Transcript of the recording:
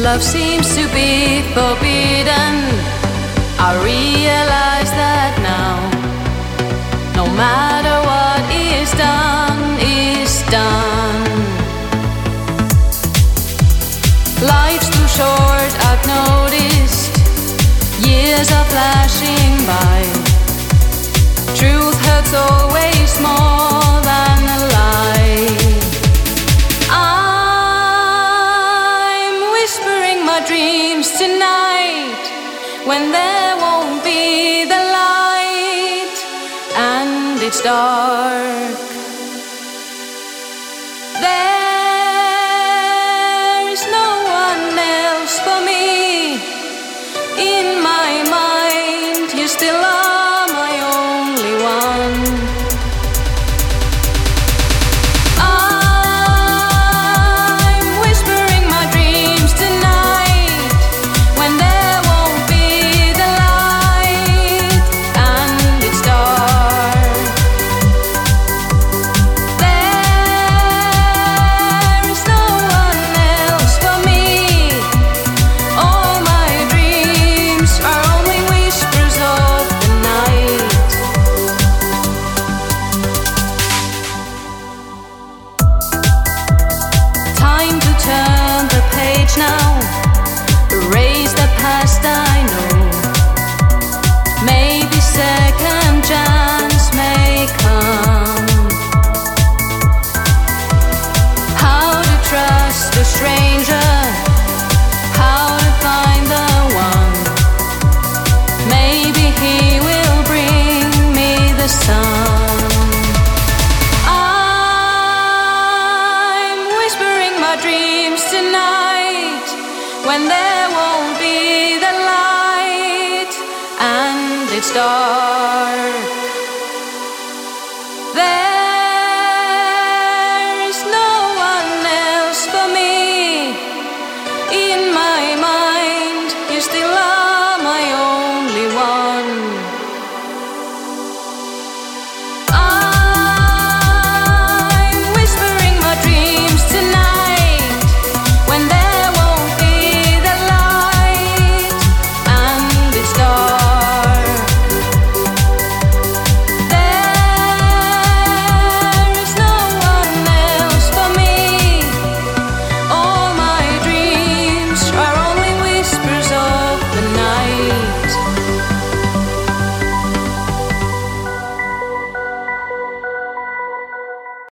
Love seems to be forbidden. I realize that now. No matter what is done, is done. Life's too short, I've noticed. Years are flashing by. Truth hurts always more than a lie. I'm whispering my dreams tonight when there won't be the light and it's dark. There's no one else for me. In my mind, you still are my only one. I'm whispering my dreams tonight when there won't be the light and it's dark. There's no one else for me. All my dreams are only whispers of the night. Time to turn the page now. Erase the past I know. Maybe second chance may come. How to trust a stranger. How to find the one. Maybe he will bring me the sun. I'm whispering my dreams tonight when there won't be the light and it's dark.